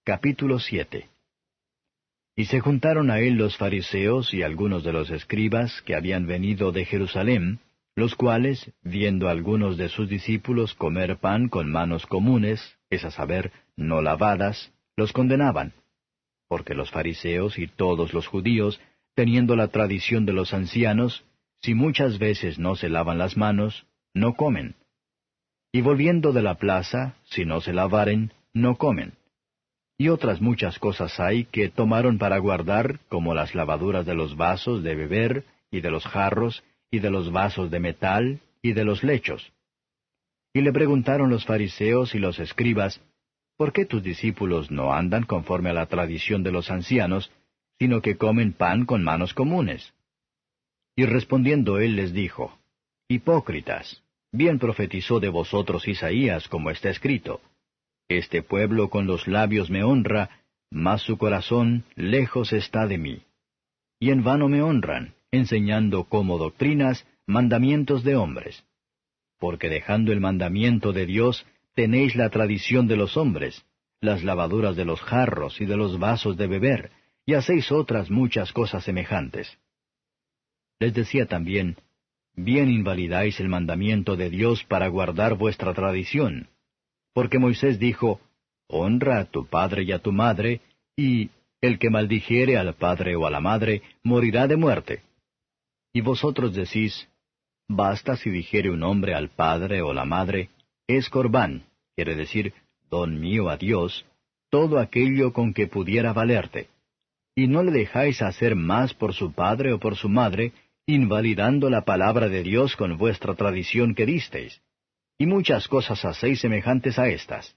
Capítulo 7. Y se juntaron a él los fariseos y algunos de los escribas que habían venido de Jerusalén, los cuales, viendo a algunos de sus discípulos comer pan con manos comunes, es a saber, no lavadas, los condenaban. Porque los fariseos y todos los judíos, teniendo la tradición de los ancianos, si muchas veces no se lavan las manos, no comen. Y volviendo de la plaza, si no se lavaren, no comen. Y otras muchas cosas hay que tomaron para guardar, como las lavaduras de los vasos de beber, y de los jarros, y de los vasos de metal, y de los lechos. Y le preguntaron los fariseos y los escribas, ¿por qué tus discípulos no andan conforme a la tradición de los ancianos, sino que comen pan con manos comunes? Y respondiendo él les dijo, Hipócritas, bien profetizó de vosotros Isaías, como está escrito, Este pueblo con los labios me honra, mas su corazón lejos está de mí. Y en vano me honran, enseñando como doctrinas mandamientos de hombres. Porque dejando el mandamiento de Dios, tenéis la tradición de los hombres, las lavaduras de los jarros y de los vasos de beber, y hacéis otras muchas cosas semejantes. Les decía también, bien invalidáis el mandamiento de Dios para guardar vuestra tradición. Porque Moisés dijo, honra a tu padre y a tu madre, y el que maldijere al padre o a la madre, morirá de muerte. Y vosotros decís, basta si dijere un hombre al padre o la madre, es corbán, quiere decir, don mío a Dios, todo aquello con que pudiera valerte. Y no le dejáis hacer más por su padre o por su madre, invalidando la palabra de Dios con vuestra tradición que disteis. Y muchas cosas hacéis semejantes a estas.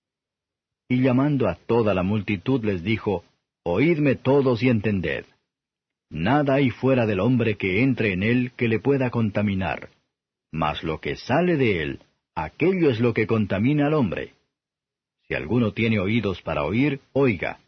Y llamando a toda la multitud les dijo, Oídme todos y entended. Nada hay fuera del hombre que entre en él que le pueda contaminar. Mas lo que sale de él, aquello es lo que contamina al hombre. Si alguno tiene oídos para oír, oiga.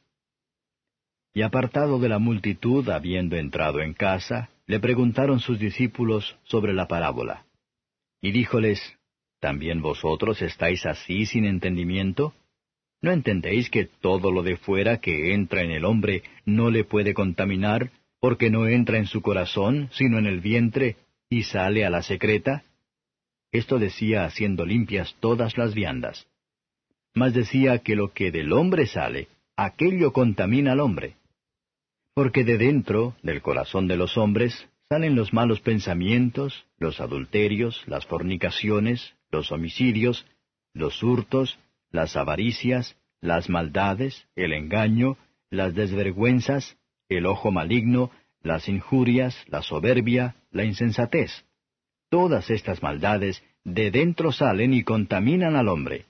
Y apartado de la multitud, habiendo entrado en casa, le preguntaron sus discípulos sobre la parábola. Y díjoles, ¿también vosotros estáis así sin entendimiento? ¿No entendéis que todo lo de fuera que entra en el hombre no le puede contaminar, porque no entra en su corazón, sino en el vientre, y sale a la secreta? Esto decía haciendo limpias todas las viandas. Mas decía que lo que del hombre sale, aquello contamina al hombre. Porque de dentro, del corazón de los hombres, salen los malos pensamientos, los adulterios, las fornicaciones, los homicidios, los hurtos, las avaricias, las maldades, el engaño, las desvergüenzas, el ojo maligno, las injurias, la soberbia, la insensatez. Todas estas maldades de dentro salen y contaminan al hombre.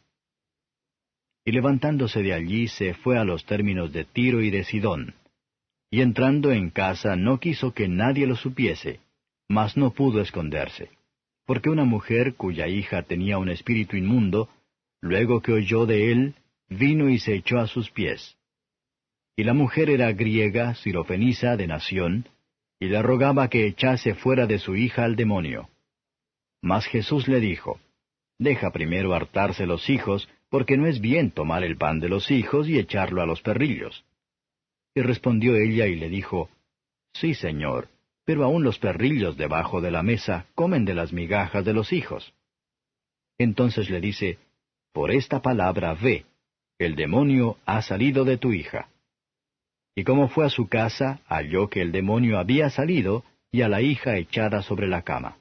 Y levantándose de allí se fue a los términos de Tiro y de Sidón. Y entrando en casa no quiso que nadie lo supiese, mas no pudo esconderse. Porque una mujer cuya hija tenía un espíritu inmundo, luego que oyó de él, vino y se echó a sus pies. Y la mujer era griega, sirofenisa de nación, y le rogaba que echase fuera de su hija al demonio. Mas Jesús le dijo, Deja primero hartarse los hijos, porque no es bien tomar el pan de los hijos y echarlo a los perrillos. Y respondió ella y le dijo, Sí, Señor, pero aun los perrillos debajo de la mesa comen de las migajas de los hijos. Entonces le dice, Por esta palabra ve, el demonio ha salido de tu hija. Y como fue a su casa, halló que el demonio había salido, y a la hija echada sobre la cama.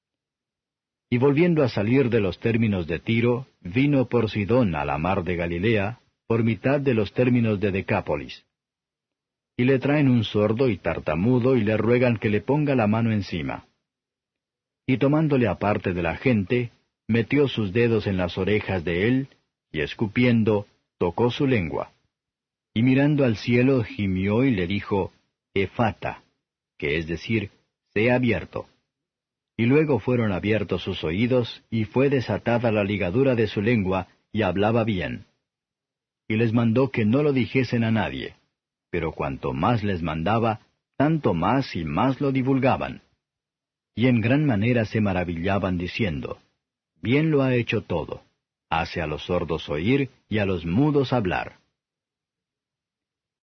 Y volviendo a salir de los términos de Tiro, vino por Sidón a la mar de Galilea, por mitad de los términos de Decápolis. Y le traen un sordo y tartamudo y le ruegan que le ponga la mano encima. Y tomándole aparte de la gente, metió sus dedos en las orejas de él, y escupiendo, tocó su lengua. Y mirando al cielo gimió y le dijo, Efata, que es decir, sea abierto. Y luego fueron abiertos sus oídos, y fue desatada la ligadura de su lengua, y hablaba bien. Y les mandó que no lo dijesen a nadie. Pero cuanto más les mandaba, tanto más y más lo divulgaban. Y en gran manera se maravillaban diciendo, Bien lo ha hecho todo. Hace a los sordos oír y a los mudos hablar.